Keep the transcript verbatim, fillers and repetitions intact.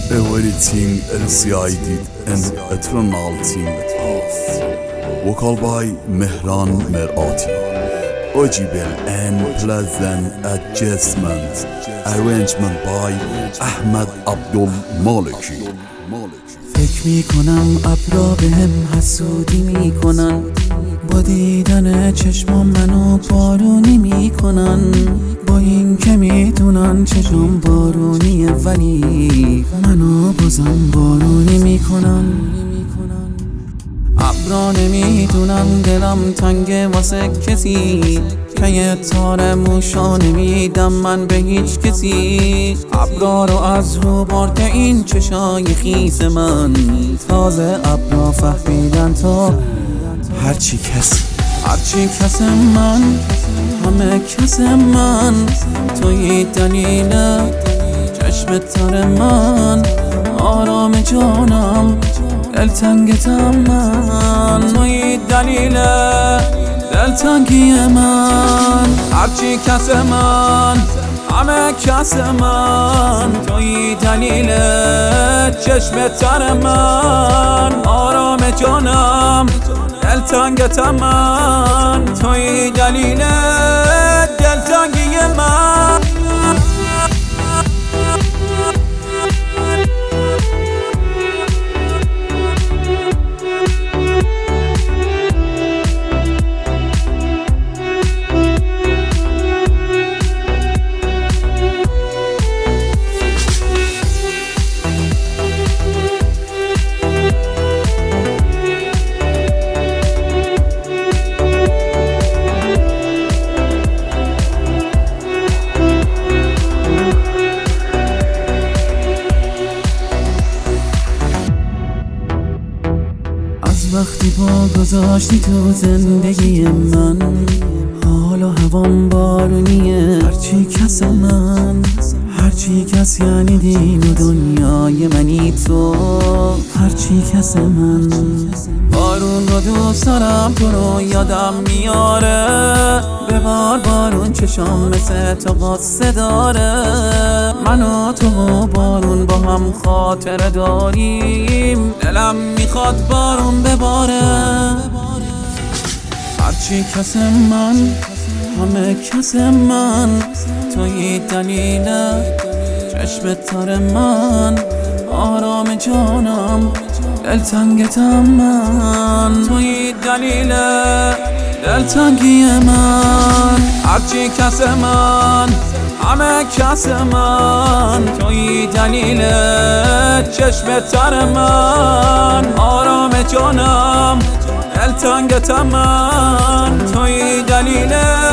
Everything resided in eternal of vocal by Mehran Merati. Audible and pleasant adjustment. Arrangement by Ahmad Abdul Maliki. فکر میکنم ابرا بهم حسودی میکنن، با دیدن چشمام منو بارونی میکنن، با این که میدونن چشم بارونیه ولی منو بازم بارونی میکنن. ابرا نمیدونن دلم تنگه واسه کسی، که یه تار موشا نمیدم من به هیچ کسی. ابرا رو از رو برده این چشای خیس من، تازه ابرا فهمیدن تو هرچی کسی هرچی کس من، همه کس من، توی دلیل چشم تر من، آرام جانم دلتنگتم من، توی دلیل دلتنگی من، هرچی کس من، همه کس من، توی دلیل چشم تر من، آرام جانم دلتنگتم من، توی دلیل دلتنگی من. وقتی با گذاشتی تو زندگی من، حال و هوام بارونیه، هرچی کس من، هرچی کس یعنی دین و دنیای منی تو، هرچی کس من. بارون رو دوست دارم، تو رو یادم میاره، ببار بارون چشام مثل تو قصه داره، من و تو و بارون با هم خاطره داریم، دلم میخواد بارون بباره. هرچی کس من، همه کس من، توی دلیل چشم تر من، آرام جانم دلتنگتم من، توی دلیل دلتنگی من، هرچی کس من، همه کس من، توی دلیل چشم تر من، آرام جانم دلتنگتم من، توی دلیل